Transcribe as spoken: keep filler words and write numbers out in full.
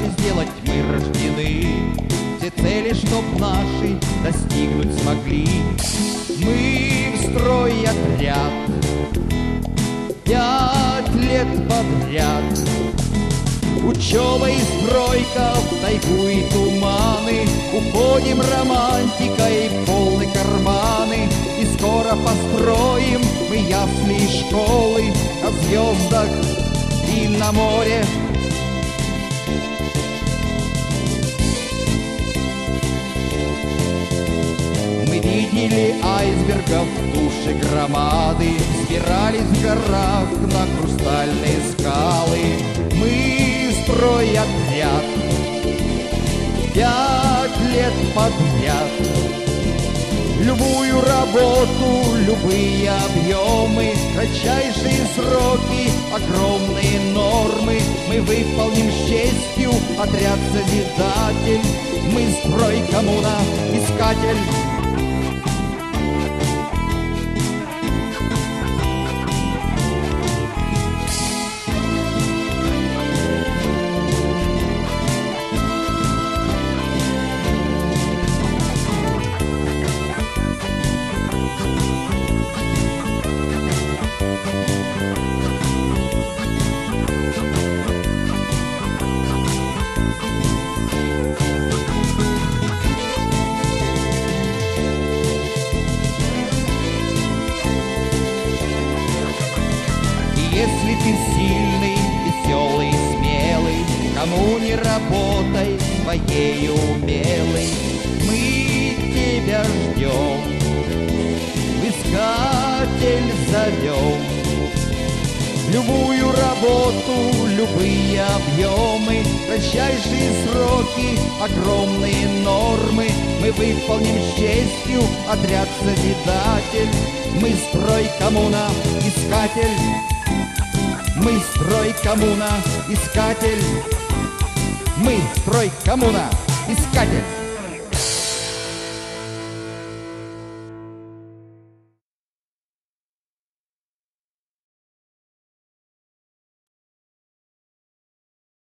сделать мы рождены. Все цели, чтоб наши достигнуть смогли. Мы в строй отряд пять лет подряд. Учеба и стройка в тайгу и туманы. Уходим романтикой в полны карманы. И скоро построим мы ясли и школы на звездах и на море. Мы видели айсбергов в душе громады, взбирались в горах на хрустальные скалы. Мы стройотряд пять лет подряд. Любую работу, любые объемы, кратчайшие сроки, огромные нормы мы выполним с честью. Отряд созидатель, мы стройкоммуна искатель. Если ты сильный, веселый, смелый, кому не работай своей умелой, мы тебя ждем, в искатель зовем. Любую работу, любые объемы, кратчайшие сроки, огромные нормы мы выполним с честью. Отряд созидатель, мы стройкоммуна искатель. Мы стройкоммуна искатель. Мы стройкоммуна искатель.